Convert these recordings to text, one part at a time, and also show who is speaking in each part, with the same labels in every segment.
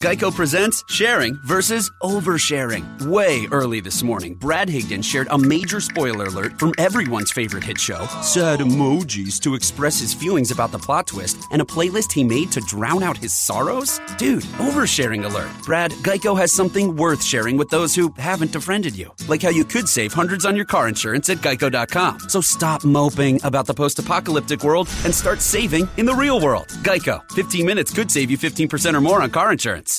Speaker 1: Geico presents sharing versus oversharing. Way early this morning, Brad Higdon shared a major spoiler alert from everyone's favorite hit show, sad emojis to express his feelings about the plot twist, and a playlist he made to drown out his sorrows? Dude, oversharing alert. Brad, Geico has something worth sharing with those who haven't befriended you. Like how you could save hundreds on your car insurance at Geico.com. So stop moping about the post-apocalyptic world and start saving in the real world. Geico. 15 minutes could save you 15% or more on car insurance.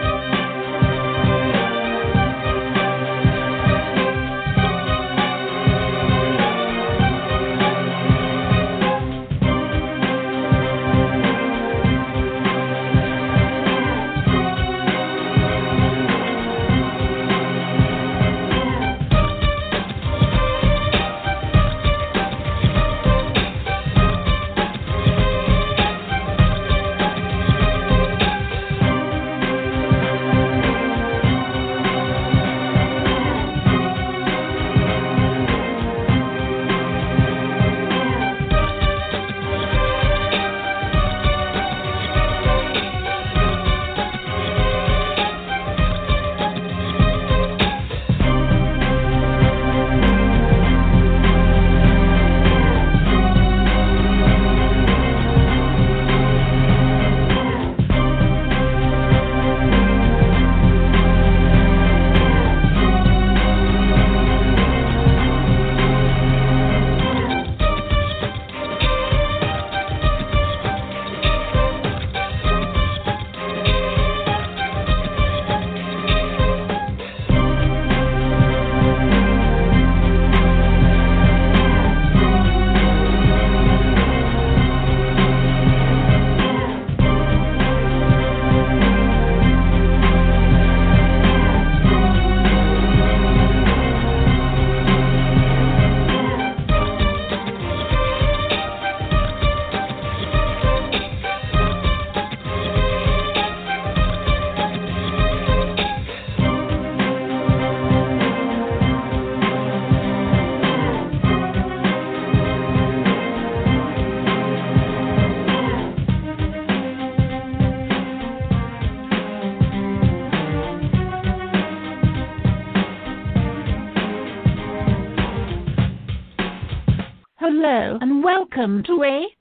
Speaker 2: Hello and welcome to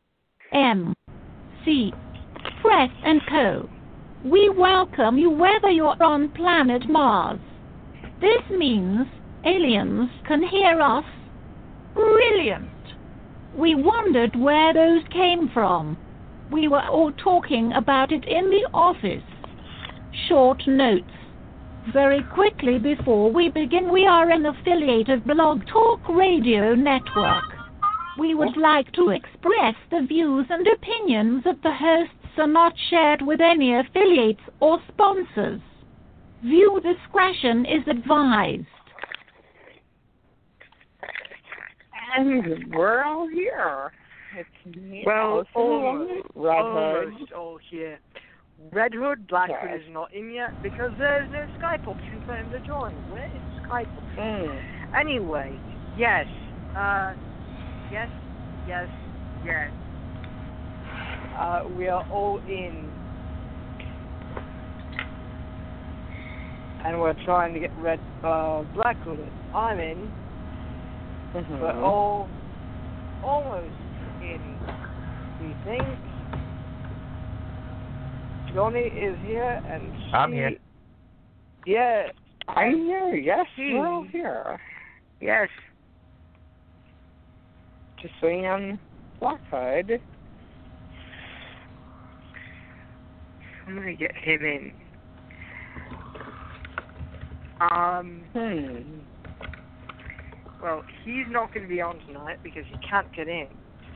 Speaker 2: A.M.C. Press & Co. We welcome you whether you're on planet Mars. This means aliens can hear us. Brilliant! We wondered where those came from. We were all talking about it in the office. Short notes. Very quickly before we begin, we are an affiliate of Blog Talk Radio Network. We would like to express the views and opinions of the hosts are not shared with any affiliates or sponsors. Viewer discretion is advised.
Speaker 3: And we're all here. It's me,
Speaker 4: well,
Speaker 3: Red Hood.
Speaker 4: All here. Red Hood, Black Hood is not in yet because there's no Skype option for him to join. Where is Skype option? Anyway, yes. Yes.
Speaker 3: We are all in. And we're trying to get Black Hood. I'm in. We're all almost in, we think. Johnny is here and
Speaker 5: I'm here.
Speaker 3: Yeah. I'm here, yes. We're all here.
Speaker 4: Yes.
Speaker 3: Just waiting on Black Hood.
Speaker 4: I'm gonna get him in. Well, he's not gonna be on tonight because he can't get in.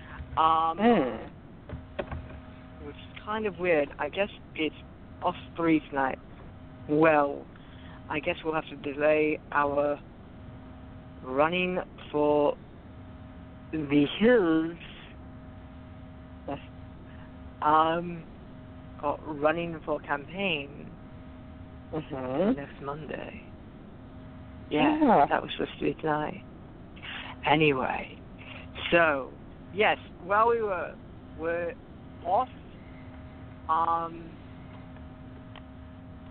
Speaker 4: Which is kind of weird. I guess it's us three tonight. Well, I guess we'll have to delay our running for the hills. Or running for campaign next Monday. Yeah, that was supposed to be tonight. Anyway, so yes, while we're off,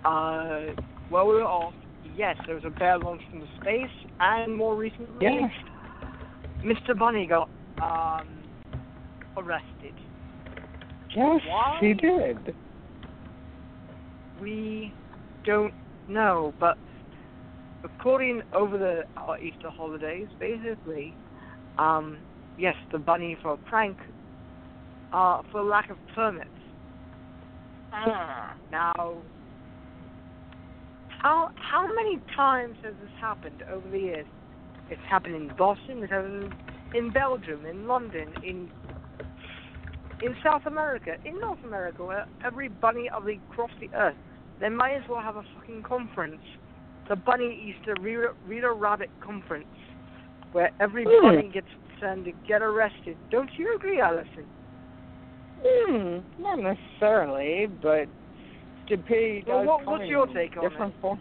Speaker 3: while we were off, yes, there was a bear launched into space, and more recently, Mr. Bunny got arrested.
Speaker 4: Yes,
Speaker 3: Why?
Speaker 4: he did.
Speaker 3: We don't know, but according over the Easter holidays, basically, yes, the bunny for a prank, for lack of permits. Now, how many times has this happened over the years? It's happened in Boston, it's happened in Belgium, in London, in South America, in North America, where every bunny across the earth, they might as well have a fucking conference. The Bunny Easter Rita Rabbit Conference, where every bunny gets sent to get arrested. Don't you agree, Allison?
Speaker 4: Not necessarily, but stupidity does
Speaker 3: what's your take on
Speaker 4: different form.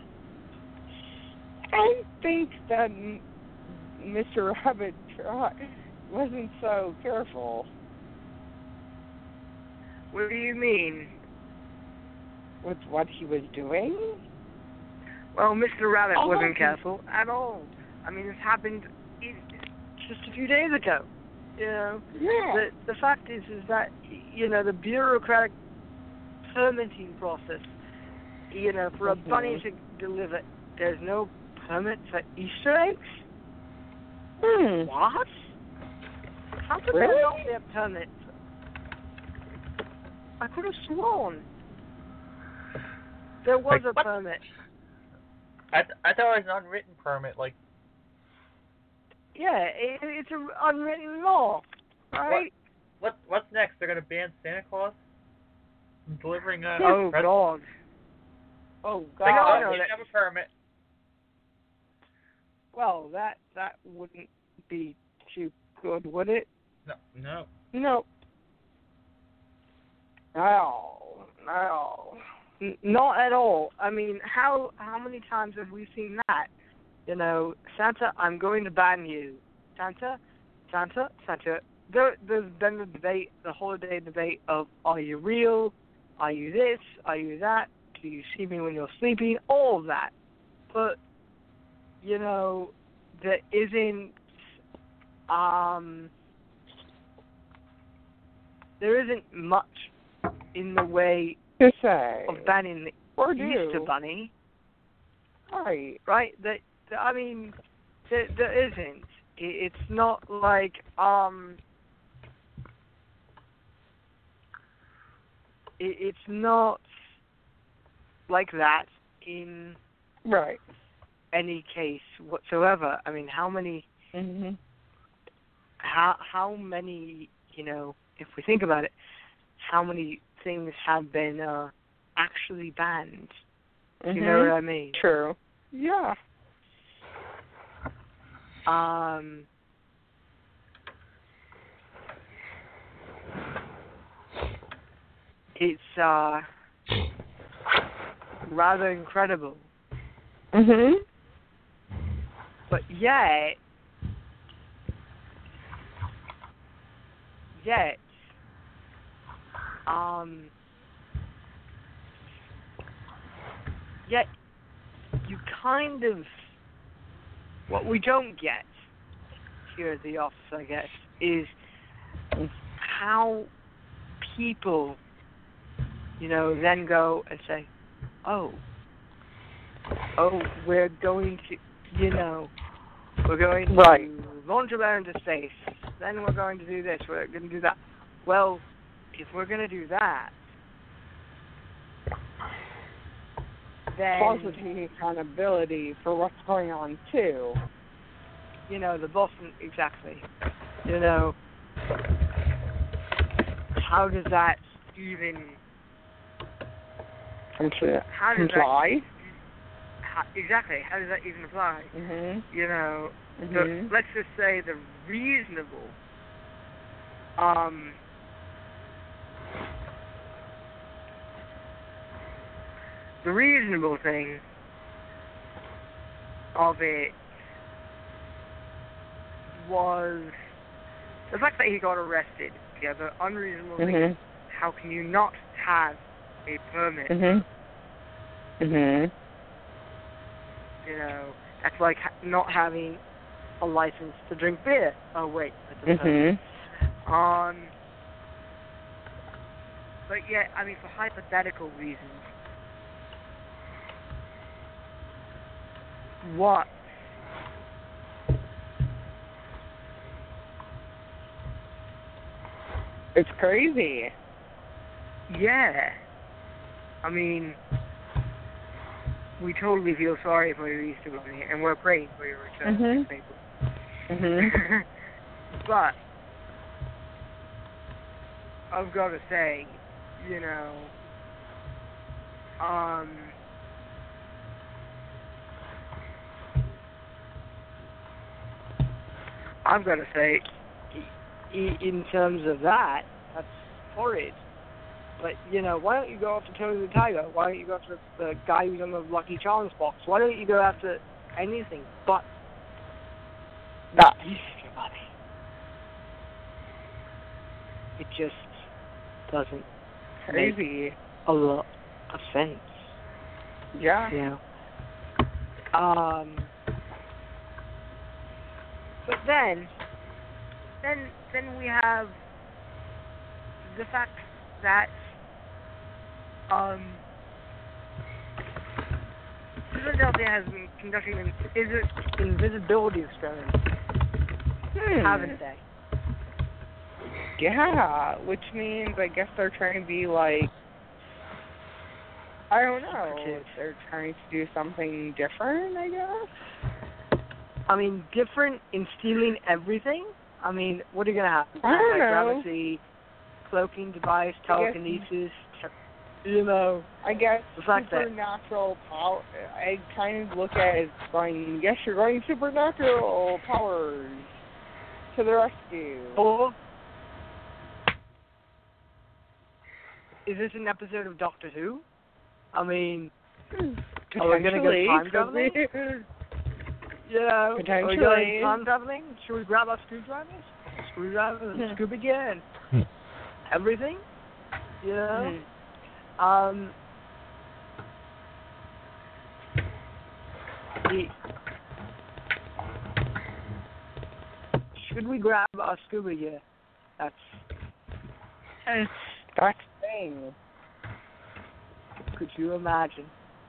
Speaker 4: I think that Mr. Rabbit wasn't so careful.
Speaker 3: What do you mean?
Speaker 4: With what he was doing?
Speaker 3: Well, Mr. Rabbit wasn't careful at all. I mean, this happened just a few days ago. You know, the fact is that, you know, the bureaucratic permitting process, you know, for a bunny to deliver, there's no permit for Easter eggs? What? How could there not be a permit? I could have sworn there was a permit.
Speaker 5: I thought it was an unwritten permit, like...
Speaker 3: Yeah, it's an unwritten law, right?
Speaker 5: What's next? They're going to ban Santa Claus from delivering
Speaker 3: Oh, God.
Speaker 4: Oh,
Speaker 5: They
Speaker 4: God.
Speaker 5: don't have a permit.
Speaker 3: Well, that wouldn't be too good, would it?
Speaker 5: No.
Speaker 4: No.
Speaker 3: Not at all. I mean, how many times have we seen that? You know, Santa, I'm going to ban you. Santa. There's been the debate, the holiday debate of, are you real? Are you this? Are you that? Do you see me when you're sleeping? All of that. But, you know, there isn't much in the way
Speaker 4: to say
Speaker 3: of banning the Easter Bunny. Right? I mean, there isn't. It's not like, it's not like that in any case whatsoever. I mean, how many, how many, you know, if we think about it, how many things have been actually banned? You know what I mean?
Speaker 4: True. Yeah.
Speaker 3: It's rather incredible. But yet, you kind of, what we don't get here at the office, I guess, is how people, you know, then go and say, oh, we're going to, you know, we're going to launch a bear into space, then we're going to do this, we're going to do that. Well, if we're going to do that, then...
Speaker 4: Positive accountability for what's going on, too.
Speaker 3: You know, the Boston, exactly. You know, how does that even...
Speaker 4: Comply?
Speaker 3: Exactly, how does that even apply? You know, let's just say the reasonable, thing of it was the fact that he got arrested. Yeah, the unreasonable thing. How can you not have a permit?
Speaker 4: Mhm.
Speaker 3: You know, that's like not having a license to drink beer. Oh wait, that's a
Speaker 4: Mhm.
Speaker 3: But yeah, I mean, for hypothetical reasons, what?
Speaker 4: It's crazy.
Speaker 3: Yeah. I mean, we totally feel sorry for you, Easter Bunny, and we're praying for your return.
Speaker 4: Mhm. Mhm.
Speaker 3: But I've got to say, you know, I've got to say, in terms of that, that's horrid. But, you know, why don't you go after Tony the Tiger? Why don't you go after the guy who's on the Lucky Charms box? Why don't you go after anything but
Speaker 4: That.
Speaker 3: Easter Bunny? It just doesn't make
Speaker 4: Crazy.
Speaker 3: a lot of sense.
Speaker 4: Yeah.
Speaker 3: You know. But then we have the fact that Philadelphia has been conducting an invisibility experiment, haven't they?
Speaker 4: Yeah, which means I guess they're trying to be like, I don't know,
Speaker 3: Secretive.
Speaker 4: they're trying to do something different, I guess.
Speaker 3: I mean, different in stealing everything? I mean, what are you going to have?
Speaker 4: I don't know.
Speaker 3: Gravity, cloaking device, telekinesis, you know.
Speaker 4: I guess
Speaker 3: The fact that-
Speaker 4: supernatural power, I kind of look at it as going, yes, you're going supernatural powers to the rescue.
Speaker 3: Or is this an episode of Doctor Who? I mean, are we going to go time traveling? You know,
Speaker 4: Potentially.
Speaker 3: are we going time traveling? Should we grab our screwdrivers? Screwdrivers and scoop again. Everything? You know? Should we grab our scuba gear? That's
Speaker 4: That's the thing.
Speaker 3: Could you imagine?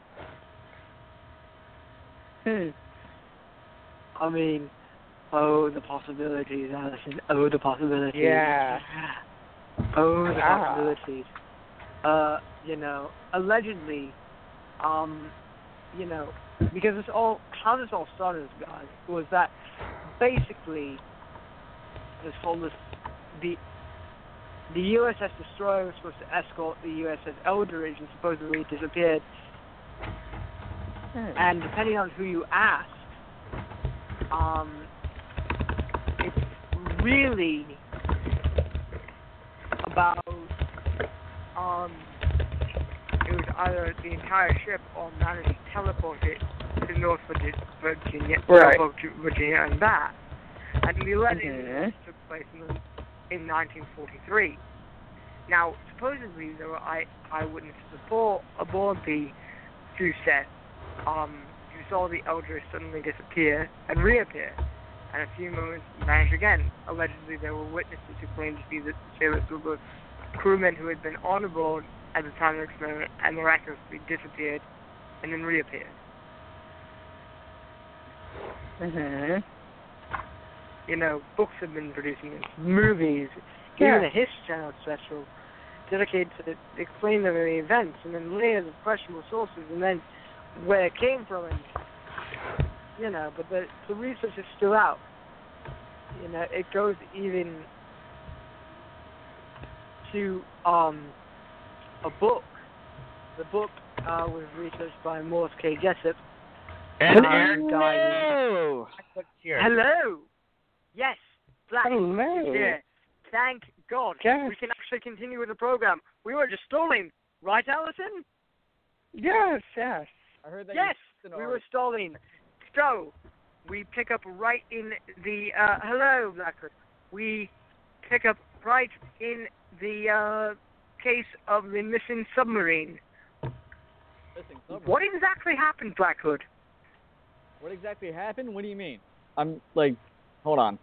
Speaker 3: I mean, oh, the possibilities, Allison. Oh, the possibilities.
Speaker 4: Yeah.
Speaker 3: Oh, the
Speaker 4: Yeah.
Speaker 3: possibilities. You know, allegedly, you know, because how this all started, guys, was that basically this whole the USS Destroyer was supposed to escort the USS Eldridge and supposedly disappeared. And depending on who you ask, it's really about it was either the entire ship or managed to teleport it to North Virginia,
Speaker 4: Right.
Speaker 3: Norfolk, Virginia, and back. And the landing took place in 1943. Now, supposedly there were eyewitnesses aboard the Suset who saw the Eldridge suddenly disappear and reappear, and a few moments vanish again. Allegedly, there were witnesses who claimed to be the sailor group of crewmen who had been on board at the time of the experiment and miraculously disappeared and then reappeared. You know, books have been producing this, movies, even a History Channel special dedicated to explaining the events, and then layers of questionable sources, and then where it came from, and you know, but the research is still out. You know, it goes even to a book. The book was researched by Morris K. Jessup.
Speaker 5: And
Speaker 3: Aaron
Speaker 4: Hello.
Speaker 3: Hello. Yes, Black
Speaker 4: Hello.
Speaker 3: is here. Thank God.
Speaker 4: Yes.
Speaker 3: We can actually continue with the program. We were just stalling, right, Allison?
Speaker 4: Yes, yes.
Speaker 5: I heard that.
Speaker 3: Yes, we were stalling. So, we pick up right in the, hello, Blackwood. We pick up right in the, case of the missing submarine.
Speaker 6: missing submarine.
Speaker 3: What exactly happened, Black Hood?
Speaker 6: What exactly happened? What do you mean? I'm like, hold on.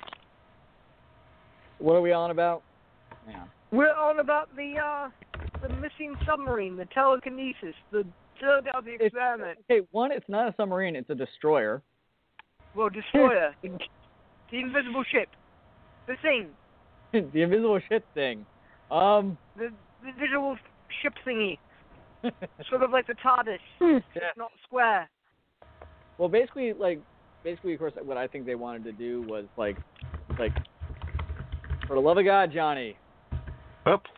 Speaker 6: What are we on about? Hang on.
Speaker 3: We're on about the missing submarine, the telekinesis, the Philadelphia experiment.
Speaker 6: Okay, one, it's not a submarine, it's a destroyer.
Speaker 3: Well, destroyer, the invisible ship, the thing,
Speaker 6: The invisible ship thing.
Speaker 3: the visual ship thingy, sort of like the TARDIS,
Speaker 6: Yeah.
Speaker 3: not square.
Speaker 6: Well, basically, of course, what I think they wanted to do was, like, for the love of God, Johnny.
Speaker 5: Oops.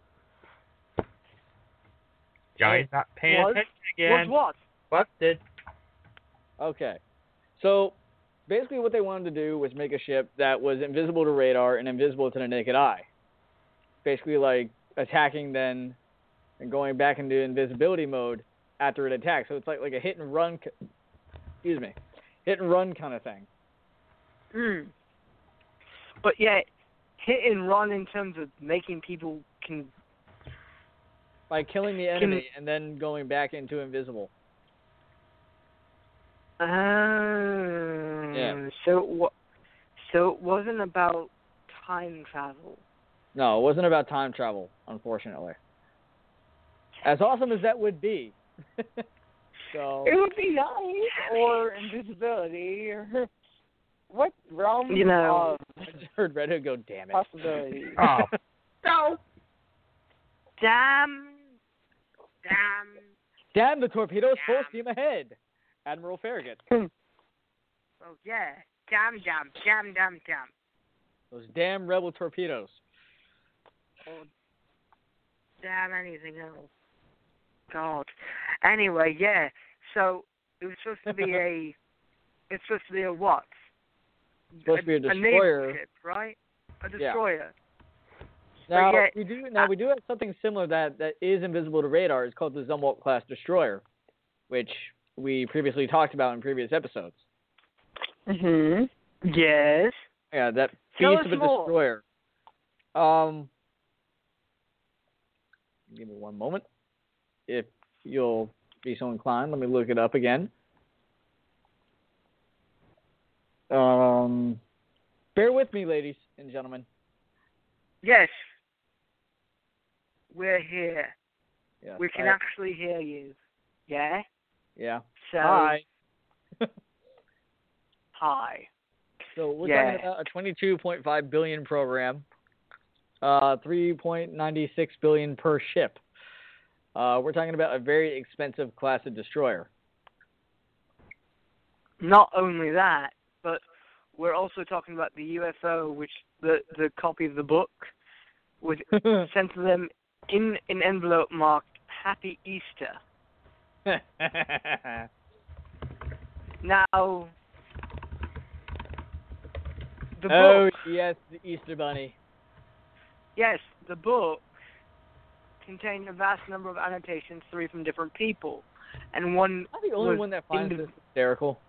Speaker 5: Johnny's not paying attention again.
Speaker 3: What?
Speaker 5: Busted.
Speaker 6: Okay. So, basically what they wanted to do was make a ship that was invisible to radar and invisible to the naked eye. Basically, like, attacking then and going back into invisibility mode after it attacks. So it's like a hit and run kind of thing.
Speaker 3: But yeah, hit and run in terms of making people can...
Speaker 6: By killing the enemy and then going back into invisible. Yeah.
Speaker 3: So it wasn't about time travel.
Speaker 6: No, it wasn't about time travel, unfortunately. As awesome as that would be. So
Speaker 4: It would be nice, or invisibility, or what realm
Speaker 3: of
Speaker 6: I just heard Red Hood go, damn it.
Speaker 4: possibilities.
Speaker 5: Oh.
Speaker 3: No. Damn.
Speaker 6: Damn the torpedoes, full steam ahead. Admiral Farragut.
Speaker 3: Oh yeah. Damn.
Speaker 6: Those damn rebel torpedoes.
Speaker 3: Oh, damn anything else. God. Anyway, yeah. So it was supposed to be a. It's supposed to be a what?
Speaker 6: It's supposed to be a
Speaker 3: naval
Speaker 6: destroyer.
Speaker 3: ship, right? A destroyer.
Speaker 6: Now,
Speaker 3: But
Speaker 6: we do have something similar that is invisible to radar. It's called the Zumwalt class destroyer, which we previously talked about in previous episodes.
Speaker 3: Yes.
Speaker 6: Yeah, that
Speaker 3: Tell
Speaker 6: beast
Speaker 3: us
Speaker 6: of a
Speaker 3: more.
Speaker 6: destroyer. Give me one moment. If you'll be so inclined, let me look it up again. Bear with me, ladies and gentlemen.
Speaker 3: Yes. We're here.
Speaker 6: Yes,
Speaker 3: We can actually hear you. Yeah?
Speaker 6: Yeah.
Speaker 3: So,
Speaker 6: Hi.
Speaker 3: Hi.
Speaker 6: So we're talking about a $22.5 billion program, $3.96 billion per ship. We're talking about a very expensive class of destroyer.
Speaker 3: Not only that, but we're also talking about the UFO, which the copy of the book was sent to them in an envelope marked Happy Easter. Now, the book,
Speaker 6: yes, the Easter Bunny.
Speaker 3: yes, the book contained a vast number of annotations, 3 from different people, and one
Speaker 6: I'm the only
Speaker 3: was
Speaker 6: one that finds this hysterical.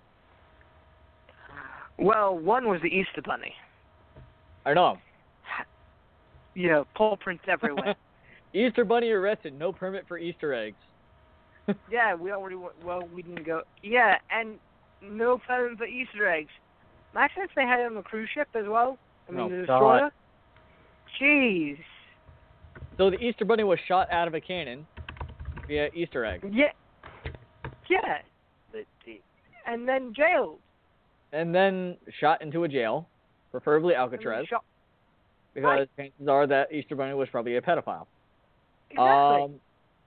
Speaker 3: Well, one was the Easter Bunny.
Speaker 6: I know.
Speaker 3: Yeah, paw prints everywhere.
Speaker 6: Easter Bunny arrested, no permit for Easter eggs.
Speaker 3: Yeah, we already went, well, we didn't go. Yeah, and no permit for Easter eggs. Imagine if they had it on the cruise ship as well. I mean,
Speaker 6: Oh,
Speaker 3: the
Speaker 6: God.
Speaker 3: destroyer. Jeez.
Speaker 6: So the Easter Bunny was shot out of a cannon via Easter egg.
Speaker 3: Yeah. Yeah. And then jailed.
Speaker 6: And then shot into a jail, preferably
Speaker 3: And then
Speaker 6: Alcatraz,
Speaker 3: shot-
Speaker 6: because chances are that Easter Bunny was probably a pedophile.
Speaker 3: Exactly.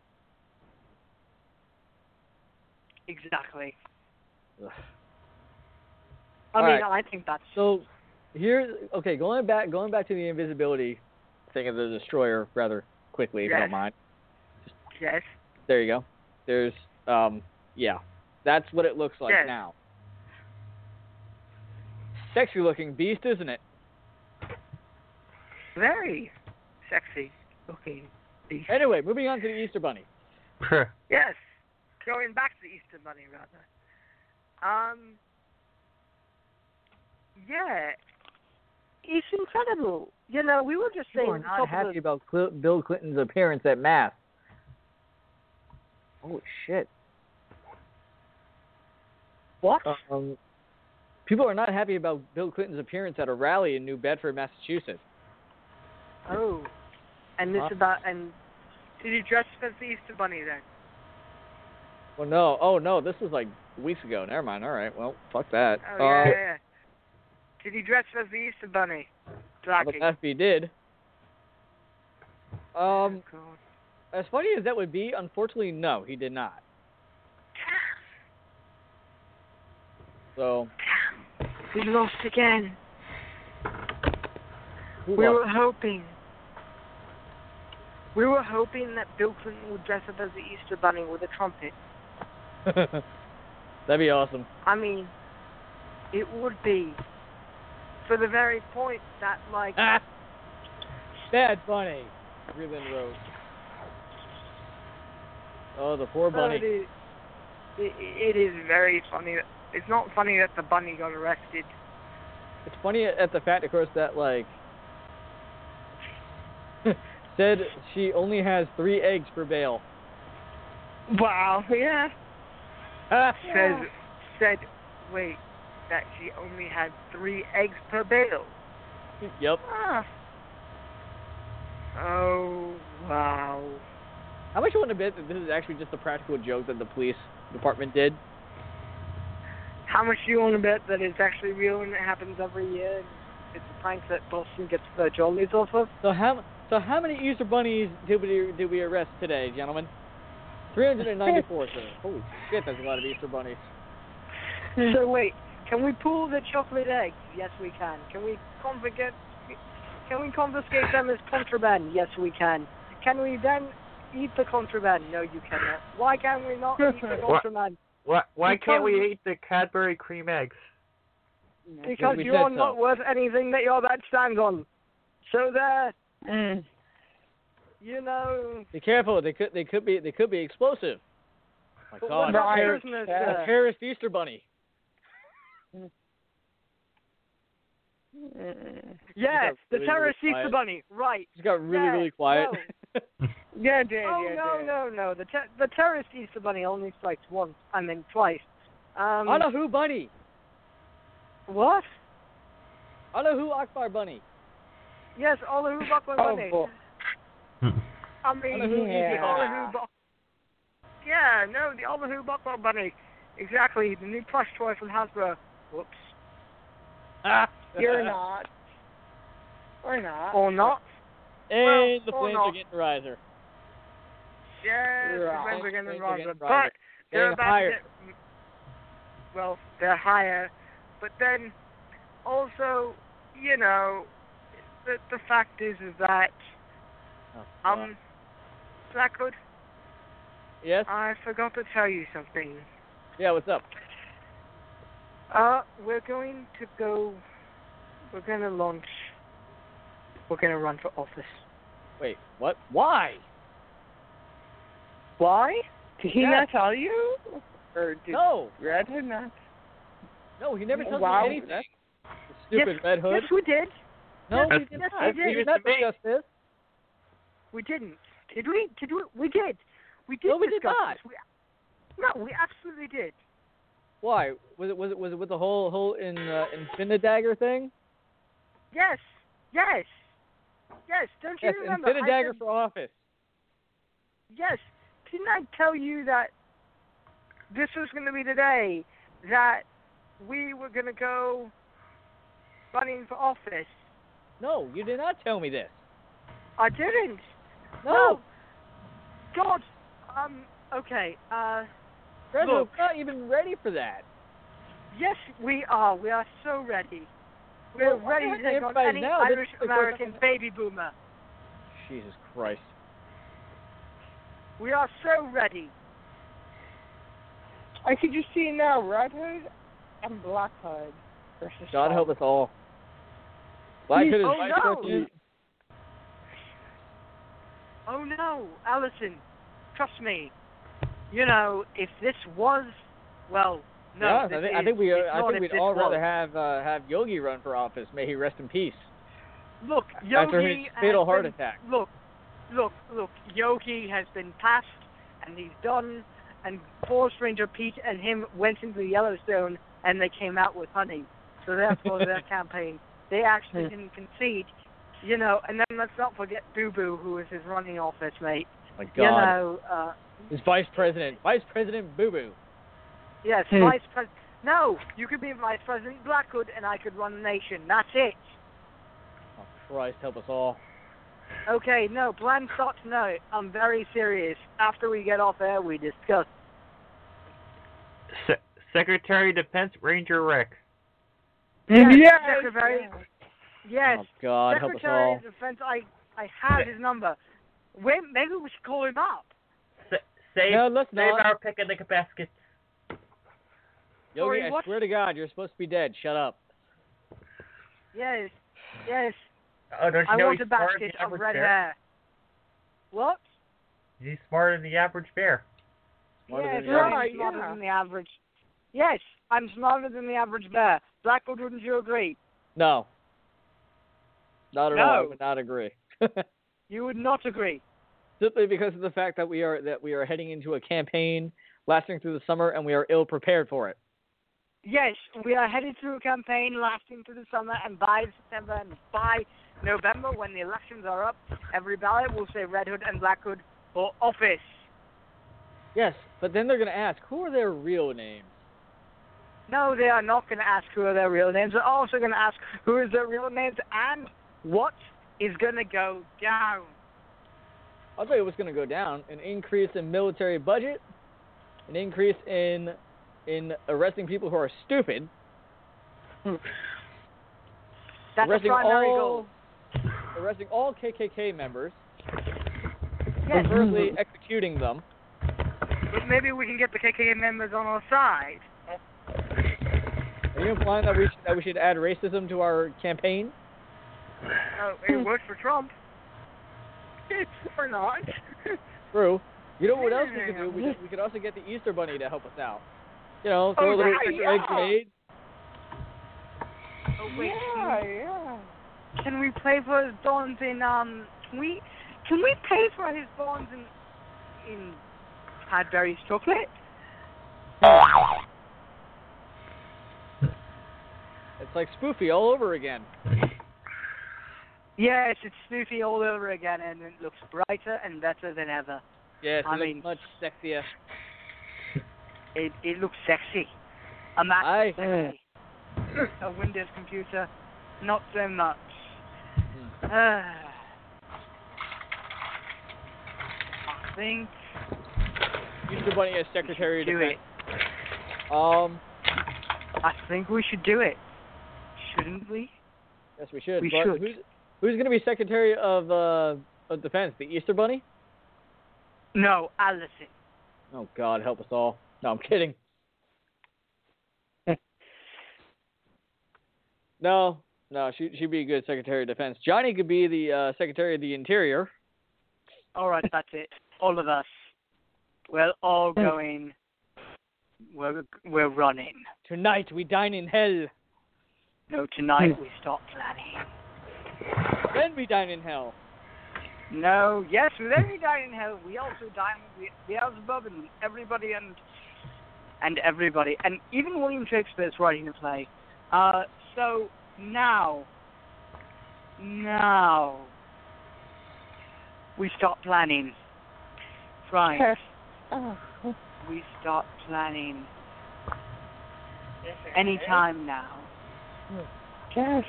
Speaker 3: Exactly.
Speaker 6: Ugh.
Speaker 3: I
Speaker 6: All
Speaker 3: mean,
Speaker 6: right.
Speaker 3: I think that's...
Speaker 6: So going back to the invisibility thing of the destroyer rather quickly, if you
Speaker 3: Yes.
Speaker 6: don't mind.
Speaker 3: Yes.
Speaker 6: There you go. There's that's what it looks like
Speaker 3: Yes.
Speaker 6: now. Sexy looking beast, isn't it?
Speaker 3: Very sexy looking beast.
Speaker 6: Anyway, moving on to the Easter Bunny.
Speaker 3: Yes. Going back to the Easter Bunny, rather. Yeah. It's incredible. You know, we were just saying...
Speaker 6: People are not happy about Bill Clinton's appearance at Mass. Holy shit.
Speaker 3: What?
Speaker 6: People are not happy about Bill Clinton's appearance at a rally in New Bedford, Massachusetts.
Speaker 3: Oh. And this and did he dress as the Easter Bunny then?
Speaker 6: Well, no. Oh, no, this was like weeks ago. Never mind. All right. Well, fuck that.
Speaker 3: Oh, yeah. Did he dress as the Easter Bunny? Blackie.
Speaker 6: If he did.
Speaker 3: Oh, God.
Speaker 6: As funny as that would be, unfortunately, no, he did not. So.
Speaker 3: We lost again.
Speaker 6: We
Speaker 3: were hoping that Bill Clinton would dress up as the Easter Bunny with a trumpet.
Speaker 6: That'd be awesome.
Speaker 3: I mean, it would be. For the very point that, like...
Speaker 6: Bad Bunny, Freeland wrote. Oh, the poor bunny.
Speaker 3: It is very funny. It's not funny that the bunny got arrested.
Speaker 6: It's funny at the fact, of course, that, like... said she only has 3 eggs for bail.
Speaker 3: Wow, yeah. Said, wait, that she only had 3 eggs per bail.
Speaker 6: Yep.
Speaker 3: Ah. Oh, wow.
Speaker 6: How much you want to bet that this is actually just a practical joke that the police department did?
Speaker 3: How much do you want to bet that it's actually real and it happens every year? And it's a prank that Boston gets the jollies off of?
Speaker 6: So how many Easter bunnies did we arrest today, gentlemen? 394, sir. Holy shit, that's a lot of Easter bunnies.
Speaker 3: So wait, can we pull the chocolate eggs? Yes, we can. Can we confiscate them as contraband? Yes, we can. Can we then eat the contraband? No, you cannot. Why can we not eat the contraband?
Speaker 5: Why can't we eat the Cadbury cream eggs?
Speaker 3: Because you're not worth anything that your bed stands on. So there. You know.
Speaker 6: Be careful. They could be explosive. My God. A terrorist Easter bunny.
Speaker 3: Yes, the terrorist Easter bunny. Right.
Speaker 6: Just got really quiet.
Speaker 3: No. Yeah, did. No. The terrorist Easter bunny only strikes once. I mean twice.
Speaker 6: Allahu bunny.
Speaker 3: What?
Speaker 6: Allahu Akbar bunny.
Speaker 3: Yes, Allahu Akbar bunny.
Speaker 6: Oh,
Speaker 3: I mean, the Allahu Akbar bunny. Exactly, the new plush toy from Hasbro. Whoops. You're not. Or not. Or not.
Speaker 6: And the flames are getting riser.
Speaker 3: Yes, the flames are getting riser. But they're about
Speaker 6: higher.
Speaker 3: to get... Well, they're higher. But then, also, you know, the fact is that... Blackwood?
Speaker 6: Yes?
Speaker 3: I forgot to tell you something.
Speaker 6: Yeah, what's up?
Speaker 3: We're going to launch... We're going to run for office.
Speaker 6: Wait, what? Why?
Speaker 3: Why? Did he not tell you? Or did
Speaker 6: no.
Speaker 3: Red Hood not?
Speaker 6: No, he never told me anything. The stupid Red Hood.
Speaker 3: Yes, we did.
Speaker 6: No, we did not. We did not discuss this.
Speaker 3: We didn't. Did we? We did. We did.
Speaker 6: No, we did
Speaker 3: discuss
Speaker 6: not.
Speaker 3: This. No, we absolutely did.
Speaker 6: Why? Was it with the whole Infinidagger thing?
Speaker 3: Yes. Don't you remember?
Speaker 6: Infinidagger for office.
Speaker 3: Yes. Didn't I tell you that this was going to be the day that we were going to go running for office?
Speaker 6: No, you did not tell me this.
Speaker 3: I didn't.
Speaker 6: No.
Speaker 3: God. Okay.
Speaker 6: We're not even ready for that.
Speaker 3: Yes, we are. We are so ready. We're ready to take on any Irish-American baby boomer.
Speaker 6: Jesus Christ.
Speaker 3: We are so ready. I could just see now Red Hood and Black Hood versus
Speaker 6: God help us all. Black Hood is vice president.
Speaker 3: Oh no, Allison, trust me. You know, if this was, well, no.
Speaker 6: Yeah, I think we'd all rather have Yogi run for office. May he rest in peace.
Speaker 3: Look, Yogi
Speaker 6: after his fatal heart attack.
Speaker 3: Look. Yogi has been passed and he's done. And Forest Ranger Pete and him went into Yellowstone, and they came out with honey. So therefore, their campaign, they actually didn't concede. You know, and then let's not forget Boo Boo, who was his running office mate.
Speaker 6: My God.
Speaker 3: You know,
Speaker 6: his vice president Boo Boo.
Speaker 3: yes, vice president. No, you could be Vice President Blackwood, and I could run the nation. That's it.
Speaker 6: Oh, Christ, help us all.
Speaker 3: Okay, no, plan start tonight. I'm very serious. After we get off air, we discuss.
Speaker 5: Secretary of Defense Ranger Rick.
Speaker 3: Yes,
Speaker 7: Yes.
Speaker 3: Secretary. Yes.
Speaker 6: Oh, God, help us
Speaker 3: Secretary
Speaker 6: all.
Speaker 3: of Defense, I have his number. Wait, maybe we should call him up.
Speaker 5: Save
Speaker 6: let's not.
Speaker 5: our picnic baskets.
Speaker 6: Yogi,
Speaker 3: Sorry,
Speaker 6: I
Speaker 3: what?
Speaker 6: swear to God, you're supposed to be dead. Shut up.
Speaker 3: Yes.
Speaker 5: Oh, don't you
Speaker 3: I
Speaker 5: know
Speaker 3: want
Speaker 5: he's
Speaker 3: a
Speaker 5: smarter than
Speaker 3: basket
Speaker 5: the
Speaker 3: of
Speaker 5: average
Speaker 3: red
Speaker 5: bear?
Speaker 3: hair. What?
Speaker 5: He's smarter than the average bear.
Speaker 6: Smarter
Speaker 3: Yes,
Speaker 6: than the average-
Speaker 3: I'm smarter than the average. Yes, I'm smarter than the average bear. Blackwood, wouldn't you agree?
Speaker 6: No. Not at
Speaker 3: No.
Speaker 6: all. I would not agree.
Speaker 3: You would not agree.
Speaker 6: Simply because of the fact that we are heading into a campaign lasting through the summer and we are ill prepared for it.
Speaker 3: Yes, we are headed through a campaign lasting through the summer, and by September and by November, when the elections are up, every ballot will say Red Hood and Black Hood for office.
Speaker 6: Yes, but then they're going to ask, who are their real names?
Speaker 3: No, they are not going to ask who are their real names. They're also going to ask who is their real names and what is going to go down.
Speaker 6: I'll tell you what's going to go down. An increase in military budget, an increase in arresting people who are stupid.
Speaker 3: That's the
Speaker 6: arresting
Speaker 3: primary
Speaker 6: all,
Speaker 3: goal.
Speaker 6: Arresting all KKK members.
Speaker 3: Yes,
Speaker 6: Firstly, executing them.
Speaker 3: but maybe we can get the KKK members on our side.
Speaker 6: Are you implying that we should add racism to our campaign?
Speaker 3: It worked for Trump. Or not.
Speaker 6: True. You know what else we could do? We could also get the Easter Bunny to help us out. You know, throw a little Easter egg grenade.
Speaker 3: Oh, wait.
Speaker 7: Yeah.
Speaker 3: Can we pay for his bonds in Can we pay for his bonds in Cadbury's chocolate?
Speaker 6: It's like Spoofy all over again.
Speaker 3: Yes, it's Snoopy all over again, and it looks brighter and better than ever.
Speaker 6: Yes,
Speaker 3: I
Speaker 6: it
Speaker 3: mean,
Speaker 6: looks much sexier.
Speaker 3: It looks sexy. A Mac
Speaker 6: Aye.
Speaker 3: sexy. A Windows computer, not so much. I think
Speaker 6: Easter Bunny as Secretary of
Speaker 3: do
Speaker 6: Defense.
Speaker 3: it. I think we should do it. Shouldn't we?
Speaker 6: Yes, we should.
Speaker 3: We
Speaker 6: But
Speaker 3: should.
Speaker 6: Who's going to be Secretary of Defense? The Easter Bunny?
Speaker 3: No, Allison.
Speaker 6: Oh God, help us all. No, I'm kidding. No, she'd be a good Secretary of Defense. Johnny could be the Secretary of the Interior.
Speaker 3: All right, that's it. All of us. We're all going. We're running.
Speaker 6: Tonight we dine in hell.
Speaker 3: No, tonight we start planning.
Speaker 6: Then we dine in hell.
Speaker 3: No, yes, then we dine in hell. We also dine with Beelzebub and everybody and everybody. And even William Shakespeare's writing the play. So now we start planning. Right. We start planning anytime now.
Speaker 7: Yes.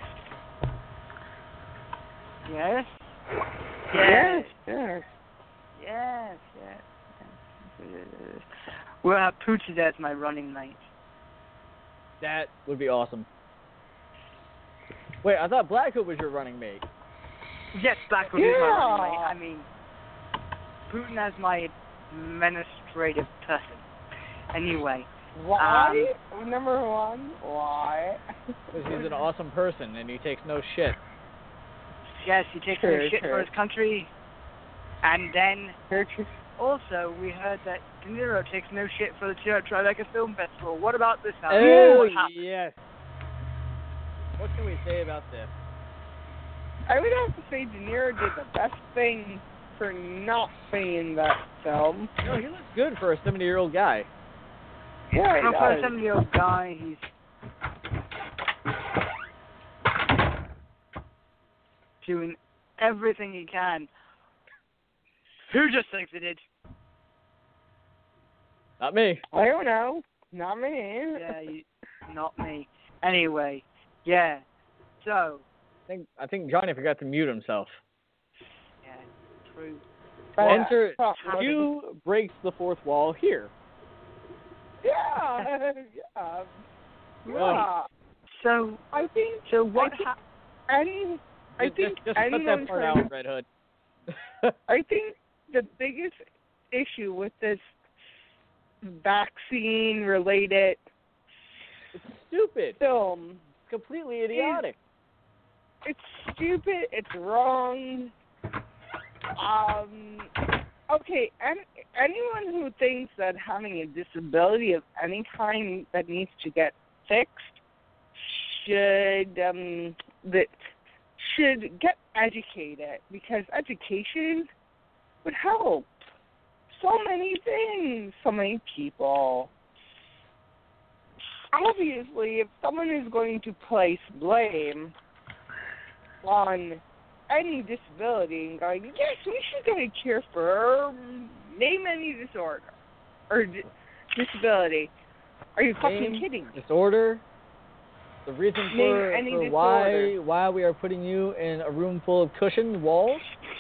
Speaker 3: Yes?
Speaker 7: Yes.
Speaker 3: Yes. We'll have Poochie as my running mate.
Speaker 6: That would be awesome. Wait, I thought Black Hood was your running mate.
Speaker 3: Yes, Blackwood is my running mate. I mean, Putin as my administrative person. Anyway.
Speaker 7: Why? Number one, why?
Speaker 6: Because he's an awesome person and he takes no shit.
Speaker 3: Yes, he takes no shit for his country. And then, also, we heard that De Niro takes no shit for the Tribeca Film Festival. What about this now?
Speaker 6: Oh,
Speaker 3: What happened?
Speaker 6: yes. What can we say about this?
Speaker 7: I would have to say De Niro did the best thing for not being in that film.
Speaker 6: No, he looks good for a 70-year-old guy.
Speaker 7: Yeah, he
Speaker 3: For a
Speaker 7: does.
Speaker 3: 70-year-old guy, he's doing everything he can. Who just exited?
Speaker 6: Not me.
Speaker 7: I don't know. Not me.
Speaker 3: Yeah, not me. Anyway, yeah. So,
Speaker 6: I think Johnny forgot to mute himself.
Speaker 3: yeah, true.
Speaker 6: Enter
Speaker 7: Oh,
Speaker 6: Hugh breaks the fourth wall here.
Speaker 7: Yeah. Yeah. Yeah.
Speaker 3: So,
Speaker 7: I think.
Speaker 3: so what?
Speaker 7: I think
Speaker 6: Just cut
Speaker 7: anyone
Speaker 6: that part
Speaker 7: trying
Speaker 6: out, Red Hood.
Speaker 7: I think the biggest issue with this vaccine-related
Speaker 6: Stupid.
Speaker 7: film,
Speaker 6: Completely idiotic.
Speaker 7: it's stupid, it's wrong. Okay, anyone who thinks that having a disability of any kind that needs to get fixed should get educated, because education would help so many things, so many people. Obviously, if someone is going to place blame on any disability and going, yes, we should get a cure for name any disorder or disability, are you fucking kidding me?
Speaker 6: Disorder. The reason for
Speaker 7: disorder.
Speaker 6: why we are putting you in a room full of cushioned walls.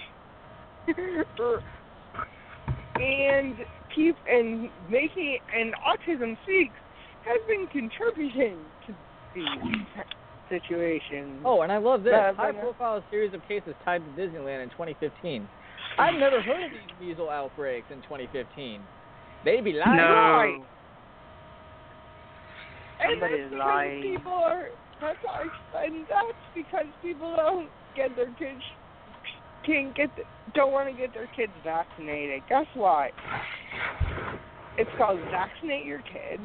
Speaker 7: and making and Autism Speaks has been contributing to these situations.
Speaker 6: Oh, and I love this.
Speaker 7: But,
Speaker 6: High-profile series of cases tied to Disneyland in 2015. I've never heard of these measles outbreaks in 2015. They be lying.
Speaker 3: No.
Speaker 7: Right. And
Speaker 3: Somebody's
Speaker 7: that's because
Speaker 3: lying.
Speaker 7: people are. And that's because people don't get their kids. Don't want to get their kids vaccinated. Guess what? It's called vaccinate your kids.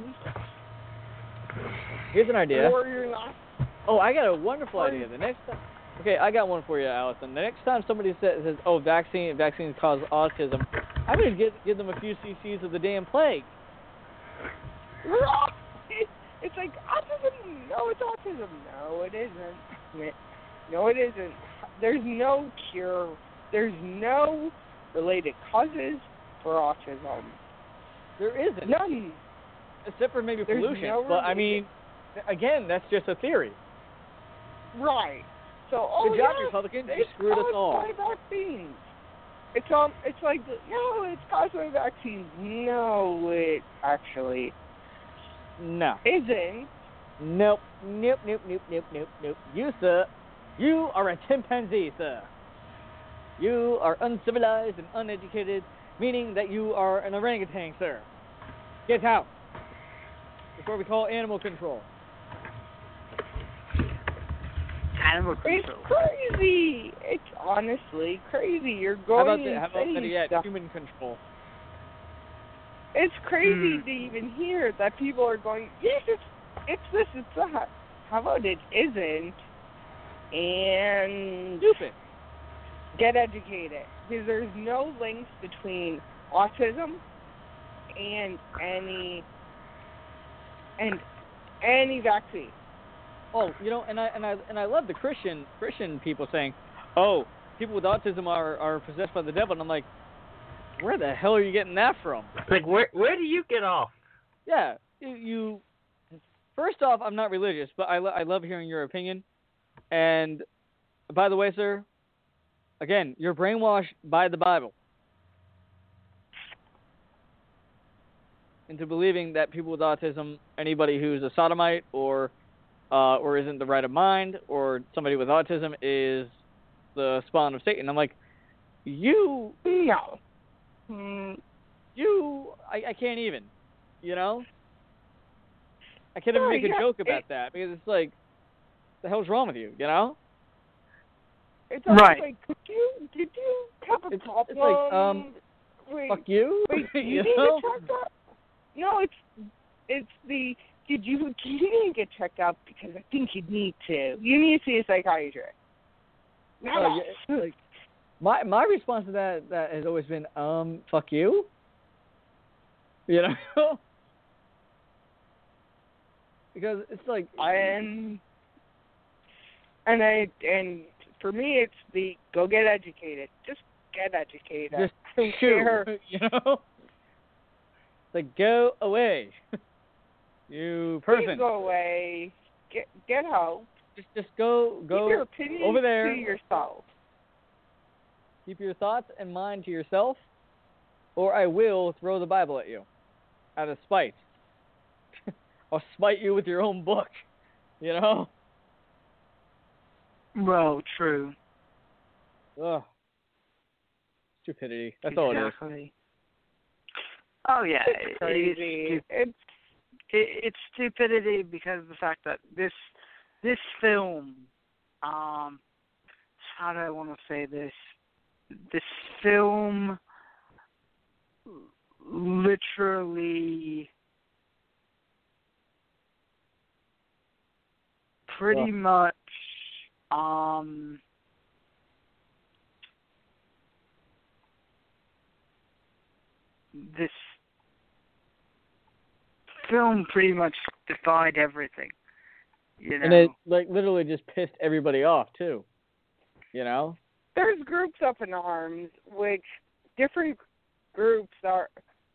Speaker 6: Here's an idea.
Speaker 7: Or you're not.
Speaker 6: Oh, I got a wonderful idea. The next time. Okay, I got one for you, Allison. The next time somebody says, "Oh, vaccines cause autism," I'm gonna give them a few cc's of the damn plague.
Speaker 7: It's like autism. No, it's autism. No, it isn't. No, it isn't. There's no cure. There's no related causes for autism.
Speaker 6: There isn't.
Speaker 7: None.
Speaker 6: Except for maybe
Speaker 7: There's
Speaker 6: pollution.
Speaker 7: no
Speaker 6: But I mean, again, that's just a theory.
Speaker 7: Right. So,
Speaker 6: Good job,
Speaker 7: yeah,
Speaker 6: Republicans. You
Speaker 7: it's
Speaker 6: screwed us
Speaker 7: caused
Speaker 6: all.
Speaker 7: by vaccines. It's like no, it's caused by vaccines. No, it actually
Speaker 6: No.
Speaker 7: isn't.
Speaker 6: Nope. Nope. You, sir, you are a chimpanzee, sir. You are uncivilized and uneducated, meaning that you are an orangutan, sir. Get out before we call animal control.
Speaker 3: Animal
Speaker 7: It's
Speaker 3: control.
Speaker 7: crazy. It's honestly crazy. You're
Speaker 6: How about
Speaker 7: going
Speaker 6: better yet,
Speaker 7: stuff.
Speaker 6: human control?
Speaker 7: It's crazy to even hear that people are going, yes, it's this, it's that. How about it isn't? And
Speaker 6: Stupid.
Speaker 7: get educated. Because there's no links between autism and any vaccine.
Speaker 6: Oh, you know, and I love the Christian people saying, "Oh, people with autism are possessed by the devil," and I'm like, where the hell are you getting that from?
Speaker 5: Like, where do you get off?
Speaker 6: Yeah, you. First off, I'm not religious, but I love hearing your opinion. And by the way, sir, again, you're brainwashed by the Bible into believing that people with autism, anybody who's a sodomite or isn't the right of mind, or somebody with autism is the spawn of Satan. I'm like, you.
Speaker 7: No.
Speaker 6: I can't even, you know? I can't even make a joke about that, because it's like, the hell's wrong with you, you know?
Speaker 7: It's almost
Speaker 3: Right.
Speaker 7: like, did you have a problem?
Speaker 6: It's like,
Speaker 7: wait,
Speaker 6: fuck you?
Speaker 7: Wait, you
Speaker 6: you
Speaker 7: need
Speaker 6: know?
Speaker 7: to check out? No, it's the, you need to get checked out because I think you need to. You need to see a psychiatrist.
Speaker 6: Oh, yeah, like, My response to that has always been, fuck you. You know? Because it's like...
Speaker 7: And for me, it's the go get educated. Just get educated.
Speaker 6: Just
Speaker 7: I don't care.
Speaker 6: you know? It's like, go away. You person.
Speaker 7: Please go away. Get help.
Speaker 6: Just go
Speaker 7: Keep your opinions
Speaker 6: over there.
Speaker 7: to yourself.
Speaker 6: Keep your thoughts and mind to yourself, or I will throw the Bible at you out of spite. I'll spite you with your own book, you know?
Speaker 3: Well, true.
Speaker 6: Ugh. Stupidity. That's all it is.
Speaker 3: Exactly. Oh, yeah.
Speaker 7: It's crazy.
Speaker 3: It's stupidity because of the fact that this film, how do I want to say this? This film literally pretty much this film pretty much defied everything, you know.
Speaker 6: And it literally just pissed everybody off too, you know.
Speaker 7: There's groups up in arms, which different groups are.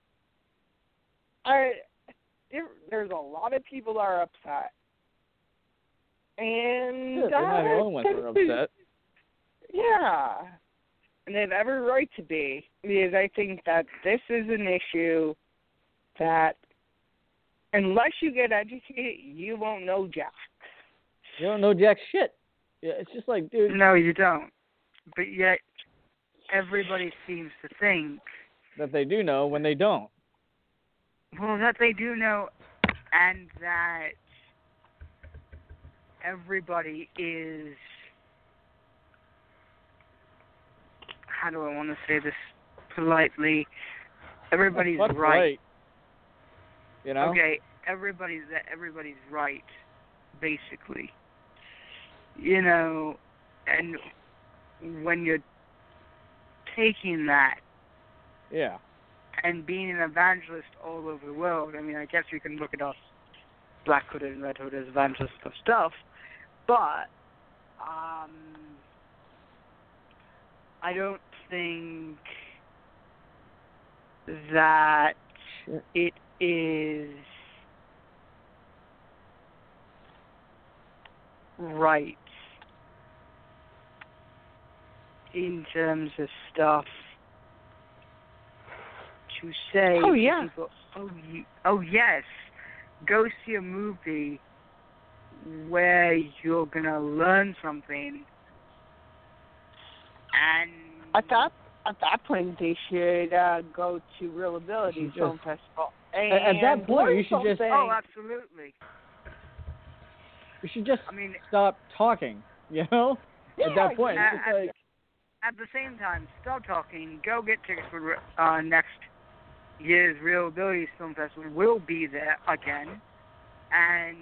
Speaker 7: There's a lot of people that are upset, and
Speaker 6: Yeah, they're not the only ones that are upset.
Speaker 7: Yeah, and they have every right to be, because I think that this is an issue that, unless you get educated, you won't know jack.
Speaker 6: You don't know jack shit. Yeah, it's just like, dude.
Speaker 3: No, you don't. But yet, everybody seems to think
Speaker 6: that they do know when they don't.
Speaker 3: Well, that they do know, and that everybody is, how do I want to say this politely? Everybody's right.
Speaker 6: You know?
Speaker 3: Okay, everybody's right, basically. You know, and when you're taking that,
Speaker 6: yeah,
Speaker 3: and being an evangelist all over the world, I mean, I guess you can look at us, Black Hood and Red Hood, as evangelists of stuff, but I don't think that it is right in terms of stuff to say
Speaker 7: to people,
Speaker 3: yes, go see a movie where you're going to learn something, and
Speaker 7: at that point they should go to Real Ability Film Festival.
Speaker 6: At that point, you should just...
Speaker 3: Oh, absolutely.
Speaker 6: You should just stop talking, you know?
Speaker 7: Yeah,
Speaker 6: at that point, it's just like...
Speaker 3: At the same time, stop talking. Go get tickets for next year's Real Abilities Film Festival. We'll be there again, and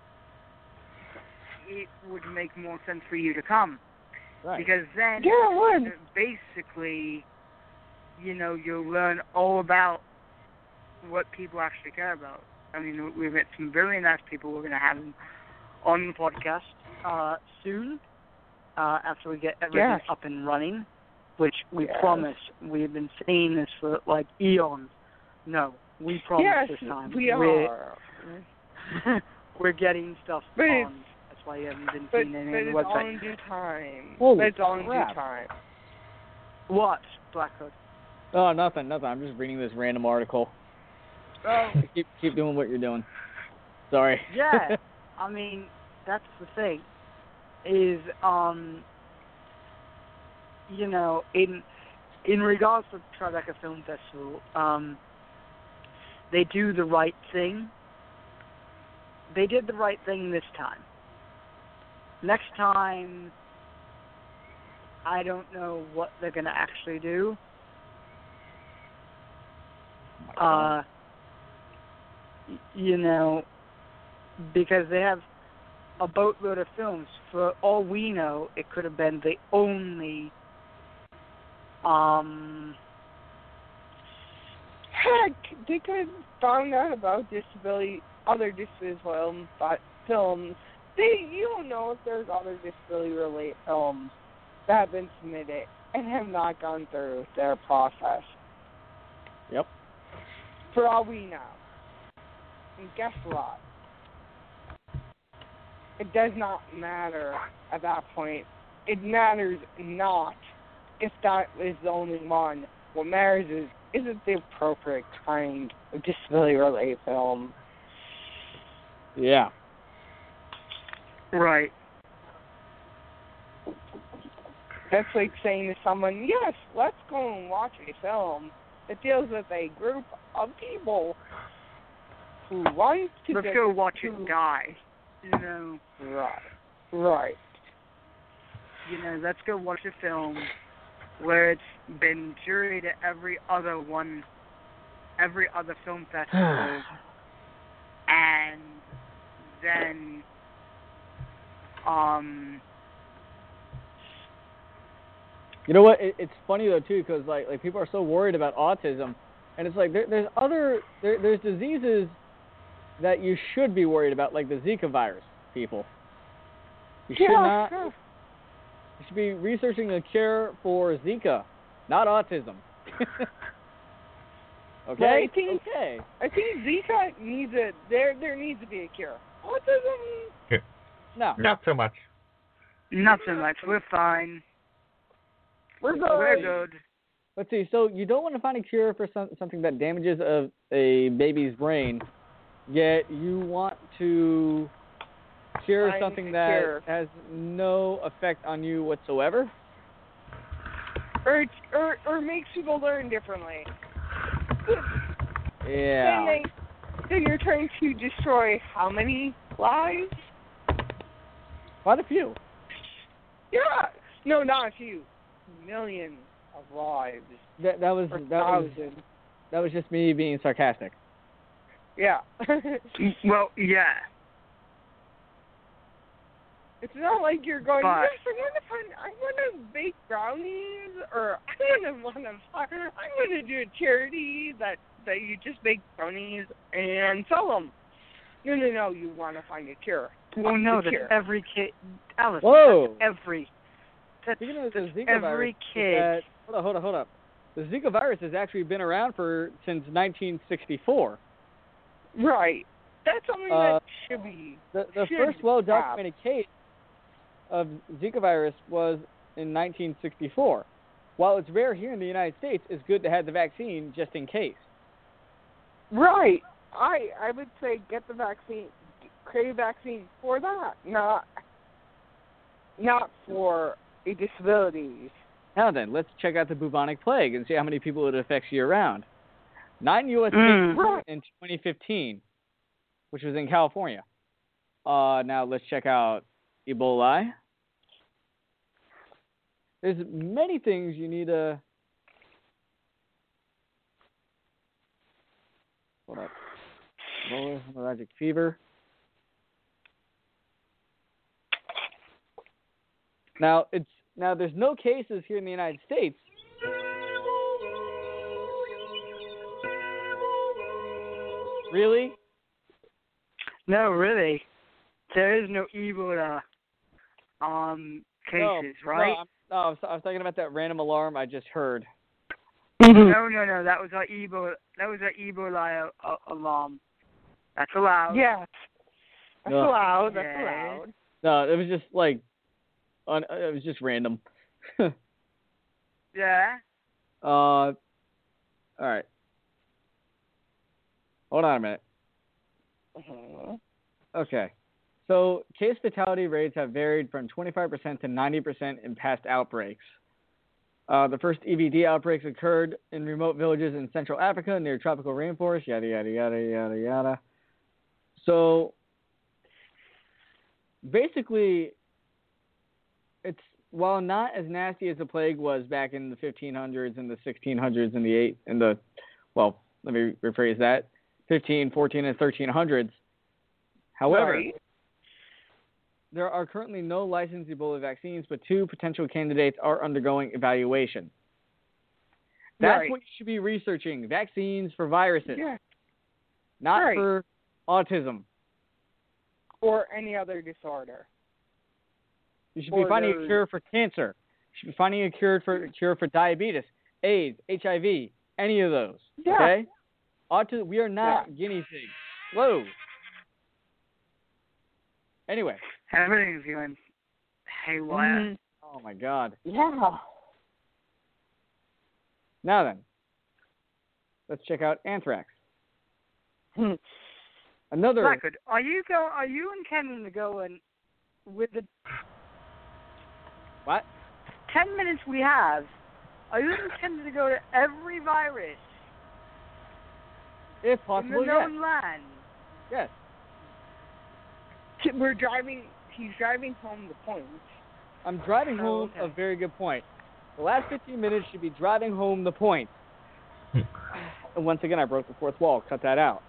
Speaker 3: it would make more sense for you to come.
Speaker 6: Right.
Speaker 3: Because then, basically, you know, you'll learn all about what people actually care about. I mean, we've met some very nice people. We're going to have them on the podcast soon. After we get everything up and running, which we promise. We've been saying this for like eons. No, we promise this time.
Speaker 7: Are.
Speaker 3: We're getting stuff on. That's why you haven't been seeing any on the website.
Speaker 7: But it's all in due time.
Speaker 6: Holy
Speaker 7: it's all in
Speaker 6: crap.
Speaker 7: due time.
Speaker 3: What, Black Hood?
Speaker 6: Oh, nothing. I'm just reading this random article.
Speaker 3: Oh.
Speaker 6: Keep doing what you're doing. Sorry.
Speaker 3: Yeah, I mean, that's the thing. Is you know, in regards to Tribeca Film Festival, they do the right thing. They did the right thing this time. Next time, I don't know what they're going to actually do. You know, because they have a boatload of films. For all we know, it could have been the only
Speaker 7: Heck, they could have found out about other disability films. You don't know if there's other disability-related films that have been submitted and have not gone through their process.
Speaker 6: Yep.
Speaker 7: For all we know. And guess what? It does not matter at that point. It matters not if that is the only one. What matters is it the appropriate kind of disability-related film?
Speaker 6: Yeah.
Speaker 3: Right.
Speaker 7: That's like saying to someone, yes, let's go and watch a film that deals with a group of people who want to...
Speaker 3: Let's go watch it die. You know.
Speaker 7: Right.
Speaker 3: You know, let's go watch a film where it's been juried at every other film festival, and then,
Speaker 6: You know what? It's funny though too, because like people are so worried about autism, and it's like there's diseases that you should be worried about, like the Zika virus. People, you should not.
Speaker 7: Sure.
Speaker 6: You should be researching a cure for Zika, not autism. Okay.
Speaker 7: Well, I think Zika needs there needs to be a cure. Autism.
Speaker 6: No.
Speaker 5: Not so much.
Speaker 3: Not so much. We're fine.
Speaker 7: We're good.
Speaker 6: Let's see. So you don't want to find a cure for something that damages a baby's brain, yet you want to cure
Speaker 7: Find
Speaker 6: something
Speaker 7: a
Speaker 6: that
Speaker 7: cure.
Speaker 6: has no effect on you whatsoever.
Speaker 7: Or makes people learn differently.
Speaker 6: Yeah.
Speaker 7: Then you're trying to destroy how many lives?
Speaker 6: Quite a few.
Speaker 7: Yeah. No, not a few. Millions of lives.
Speaker 6: That was
Speaker 7: thousands.
Speaker 6: That was just me being sarcastic.
Speaker 7: Yeah.
Speaker 3: Well, yeah.
Speaker 7: It's not like you're going,
Speaker 3: But-
Speaker 7: yes, I want to bake brownies, or I'm going to do a charity that you just bake brownies and sell them. No, you want to find a cure.
Speaker 3: Well, no, that's
Speaker 7: cure.
Speaker 3: every kid. Alice,
Speaker 6: Whoa.
Speaker 3: that's every. That's,
Speaker 6: Speaking of the
Speaker 3: that's
Speaker 6: Zika
Speaker 3: every
Speaker 6: virus,
Speaker 3: kid.
Speaker 6: hold up. The Zika virus has actually been around since 1964.
Speaker 7: Right. That's something that should be.
Speaker 6: The
Speaker 7: should
Speaker 6: first
Speaker 7: stop.
Speaker 6: well-documented case of Zika virus was in 1964. While it's rare here in the United States, it's good to have the vaccine just in case.
Speaker 7: Right. I would say get the vaccine, create a vaccine for that, not for a disability.
Speaker 6: Now then, let's check out the bubonic plague and see how many people it affects year-round. 9 U.S. cases in 2015, which was in California. Now let's check out Ebola. There's many things you need to... Hold up. Ebola, hemorrhagic fever. Now there's no cases here in the United States. Really?
Speaker 3: No, really. There is no Ebola cases, right?
Speaker 6: No, I was talking about that random alarm I just heard.
Speaker 3: No. That was our Ebola. That was our Ebola alarm. That's allowed.
Speaker 7: Yes. That's
Speaker 6: No.
Speaker 7: allowed. That's
Speaker 3: Yeah.
Speaker 7: allowed.
Speaker 6: No, it was just like, it was just random.
Speaker 3: Yeah.
Speaker 6: All right. Hold on a minute.
Speaker 7: Mhm.
Speaker 6: Okay. So case fatality rates have varied from 25% to 90% in past outbreaks. The first EVD outbreaks occurred in remote villages in Central Africa near tropical rainforest, yada, yada, yada, yada, yada. So basically, it's, while not as nasty as the plague was back in the 1500s and the 1600s and let me rephrase that, 15, 14, and 1300s. However,
Speaker 7: Right.
Speaker 6: there are currently no licensed Ebola vaccines, but 2 potential candidates are undergoing evaluation. That's
Speaker 7: Right.
Speaker 6: what you should be researching. Vaccines for viruses,
Speaker 7: Yeah.
Speaker 6: not
Speaker 7: Right.
Speaker 6: for autism.
Speaker 7: Or any other disorder.
Speaker 6: You should be finding a cure for cancer. You should be finding a cure for diabetes, AIDS, HIV, any of those.
Speaker 7: Yeah.
Speaker 6: Okay? We are not guinea pigs. Whoa. Anyway.
Speaker 3: Everything's going haywire.
Speaker 6: Oh my God.
Speaker 7: Yeah.
Speaker 6: Now then, let's check out anthrax. Another.
Speaker 3: Blackwood, are you intending to go and with the
Speaker 6: What?
Speaker 3: 10 minutes we have? Are you intending to go to every virus
Speaker 6: If
Speaker 3: in
Speaker 6: possible,
Speaker 3: the
Speaker 6: yes.
Speaker 3: known land?
Speaker 6: Yes.
Speaker 7: He's driving home the point.
Speaker 6: I'm driving home
Speaker 3: okay.
Speaker 6: a very good point. The last 15 minutes should be driving home the point. And once again, I broke the fourth wall. Cut that out.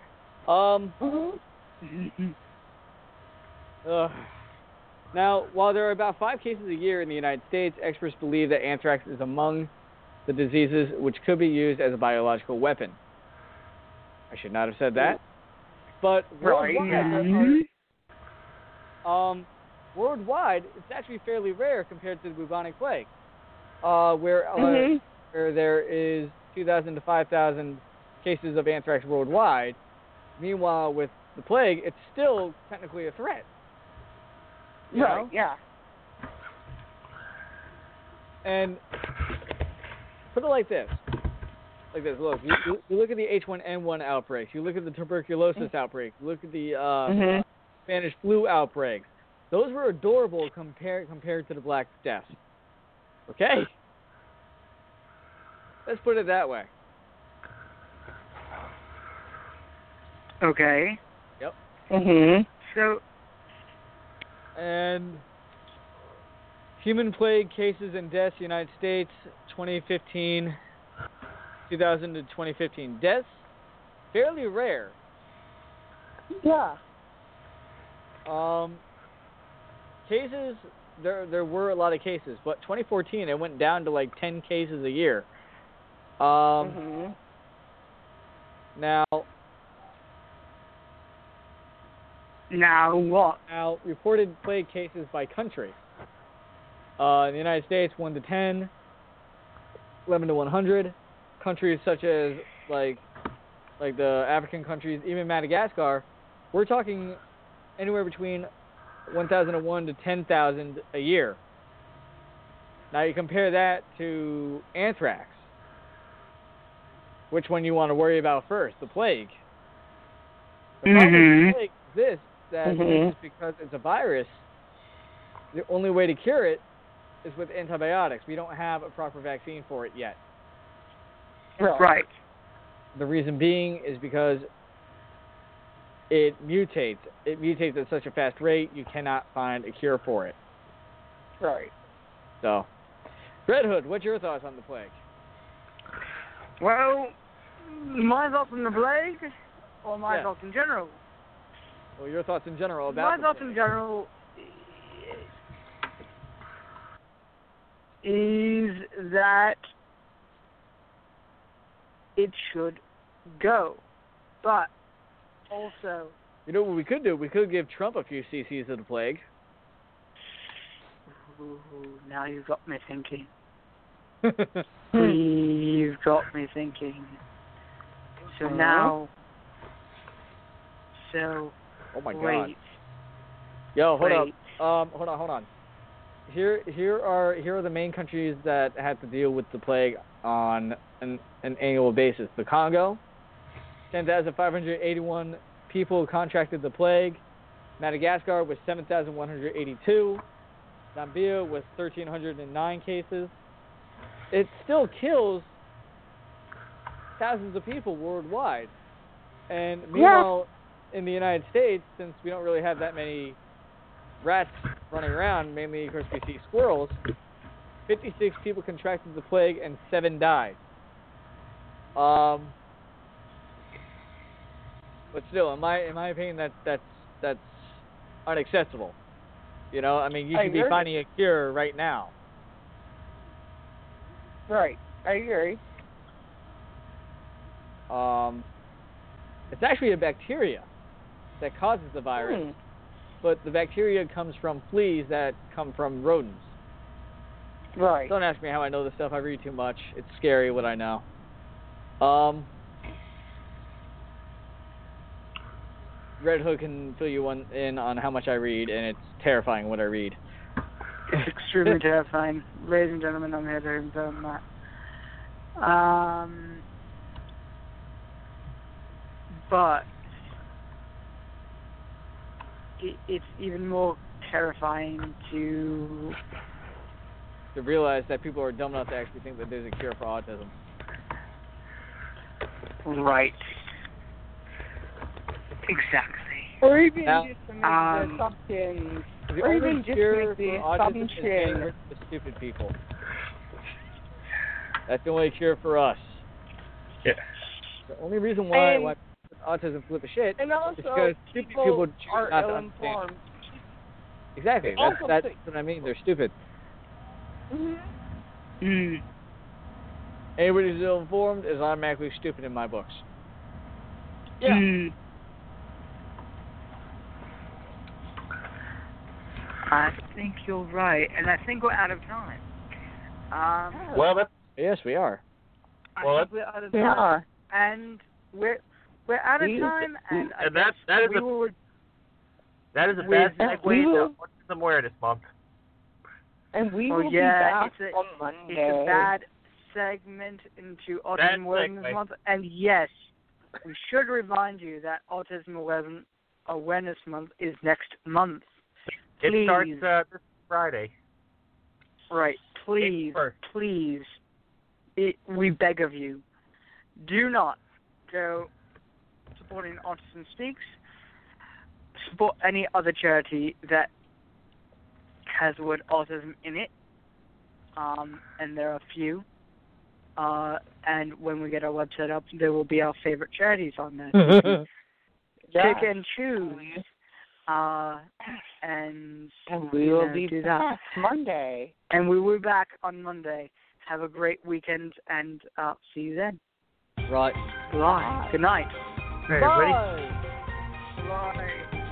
Speaker 6: Now, while there are about 5 cases a year in the United States, experts believe that anthrax is among the diseases which could be used as a biological weapon. I should not have said that. But worldwide, it's actually fairly rare compared to the bubonic plague, where there is 2,000 to 5,000 cases of anthrax worldwide. Meanwhile, with the plague, it's still technically a threat. You know?
Speaker 7: Yeah.
Speaker 6: And put it like this. Look, you look at the H1N1 outbreaks. You look at the tuberculosis outbreak. You look at the Spanish flu outbreaks. Those were adorable compared to the Black Death. Okay? Let's put it that way.
Speaker 3: Okay.
Speaker 6: Yep.
Speaker 3: So,
Speaker 6: and human plague cases and deaths, United States, 2000 to 2015. Deaths, fairly rare.
Speaker 7: Yeah.
Speaker 6: Cases, there were a lot of cases, but 2014 it went down to like 10 cases a year.
Speaker 3: Now what?
Speaker 6: Now, reported plague cases by country. In the United States, 1 to 10, 11 to 100. Countries such as like the African countries, even Madagascar, we're talking anywhere between 1,001 to 10,000 a year. Now you compare that to anthrax. Which one you want to worry about first? The plague. The problem with the plague is this, that because it's a virus, the only way to cure it is with antibiotics. We don't have a proper vaccine for it yet.
Speaker 3: Right.
Speaker 6: The reason being is because it mutates. It mutates at such a fast rate, you cannot find a cure for it.
Speaker 7: Right.
Speaker 6: So, Red Hood, what's your thoughts on the plague?
Speaker 3: Well, my thoughts on the plague, or my thoughts in general?
Speaker 6: Well, your thoughts in general about
Speaker 3: my thoughts in general is that it should go, but also,
Speaker 6: you know what we could do? We could give Trump a few cc's of the plague.
Speaker 3: Ooh, now you've got me thinking. You've got me thinking. So now,
Speaker 6: oh my
Speaker 3: wait.
Speaker 6: God. Yo, hold
Speaker 3: wait.
Speaker 6: up. Hold on. Here are the main countries that had to deal with the plague on an annual basis. The Congo, 10,581 people contracted the plague. Madagascar was 7,182. Zambia was 1,309 cases. It still kills thousands of people worldwide. And meanwhile, in the United States, since we don't really have that many rats running around, mainly, of course, we see squirrels, 56 people contracted the plague and 7 died. But still, in my opinion, that's unacceptable. You know, I mean, you should be finding a cure right now.
Speaker 7: Right, I agree.
Speaker 6: It's actually a bacteria that causes the virus, but the bacteria comes from fleas that come from rodents.
Speaker 7: Right.
Speaker 6: Don't ask me how I know this stuff. I read too much. It's scary what I know. Red Hood can fill you in on how much I read, and it's terrifying what I read.
Speaker 3: It's extremely terrifying. Ladies and gentlemen, I'm here to confirm that. But it's even more terrifying to
Speaker 6: realize that people are dumb enough to actually think that there's a cure for autism.
Speaker 3: Right. Exactly.
Speaker 7: Or even
Speaker 6: Now,
Speaker 7: just to make the assumptions.
Speaker 6: The
Speaker 7: Or
Speaker 6: only
Speaker 7: even just
Speaker 6: cure
Speaker 7: make the
Speaker 6: for autism is getting
Speaker 7: assumption.
Speaker 6: rid of the stupid people. That's the only cure for us.
Speaker 5: Yeah.
Speaker 6: The only reason why
Speaker 7: And-
Speaker 6: autism flip a shit
Speaker 7: And
Speaker 6: is
Speaker 7: also,
Speaker 6: because stupid people
Speaker 7: people
Speaker 6: choose
Speaker 7: are
Speaker 6: not to understand.
Speaker 7: ill-informed.
Speaker 6: Exactly.
Speaker 7: Also,
Speaker 6: That's what I mean. They're stupid.
Speaker 7: Mm-hmm.
Speaker 6: Anybody who's ill-informed is automatically stupid in my books.
Speaker 7: Yeah.
Speaker 3: I think you're right, and I think we're out of time.
Speaker 5: Well, that's
Speaker 6: Yes, we are.
Speaker 5: Well,
Speaker 3: I think we're out of
Speaker 7: We
Speaker 3: time,
Speaker 7: are.
Speaker 3: and we're out of time, and I
Speaker 5: and that
Speaker 3: guess
Speaker 5: is
Speaker 3: we
Speaker 5: a
Speaker 3: will.
Speaker 5: that is a
Speaker 3: with-
Speaker 5: bad
Speaker 7: we
Speaker 5: segue
Speaker 7: will-
Speaker 5: to Autism Awareness Month.
Speaker 7: And we
Speaker 3: Oh
Speaker 7: will be
Speaker 3: yeah,
Speaker 7: back on Monday.
Speaker 3: it's a bad segment into
Speaker 5: Bad
Speaker 3: Autism Awareness
Speaker 5: segue.
Speaker 3: Month, and yes, we should remind you that Autism Awareness Month is next month.
Speaker 5: It
Speaker 3: Please.
Speaker 5: starts this Friday.
Speaker 3: Right, please,
Speaker 5: First.
Speaker 3: please, we beg of you, do not go supporting Autism Speaks. Support any other charity that has the word autism in it, and there are a few. And when we get our website up, there will be our favorite charities on there. Pick and choose. And
Speaker 7: we will be
Speaker 3: do
Speaker 7: back
Speaker 3: that.
Speaker 7: Monday.
Speaker 3: And we will be back on Monday. Have a great weekend, and see you then.
Speaker 6: Right.
Speaker 3: Bye. Good night.
Speaker 5: Hey, everybody.
Speaker 3: Bye.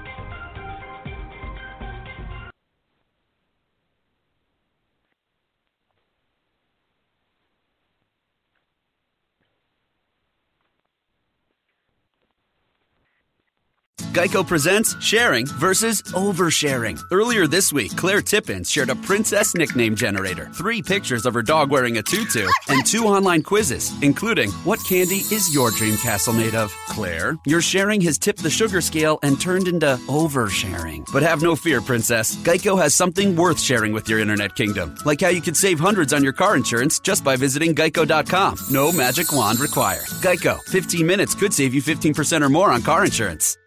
Speaker 1: Geico presents sharing versus oversharing. Earlier this week, Claire Tippins shared a princess nickname generator, 3 pictures of her dog wearing a tutu, and 2 online quizzes, including what candy is your dream castle made of? Claire, your sharing has tipped the sugar scale and turned into oversharing. But have no fear, princess. Geico has something worth sharing with your internet kingdom, like how you could save hundreds on your car insurance just by visiting geico.com. No magic wand required. Geico, 15 minutes could save you 15% or more on car insurance.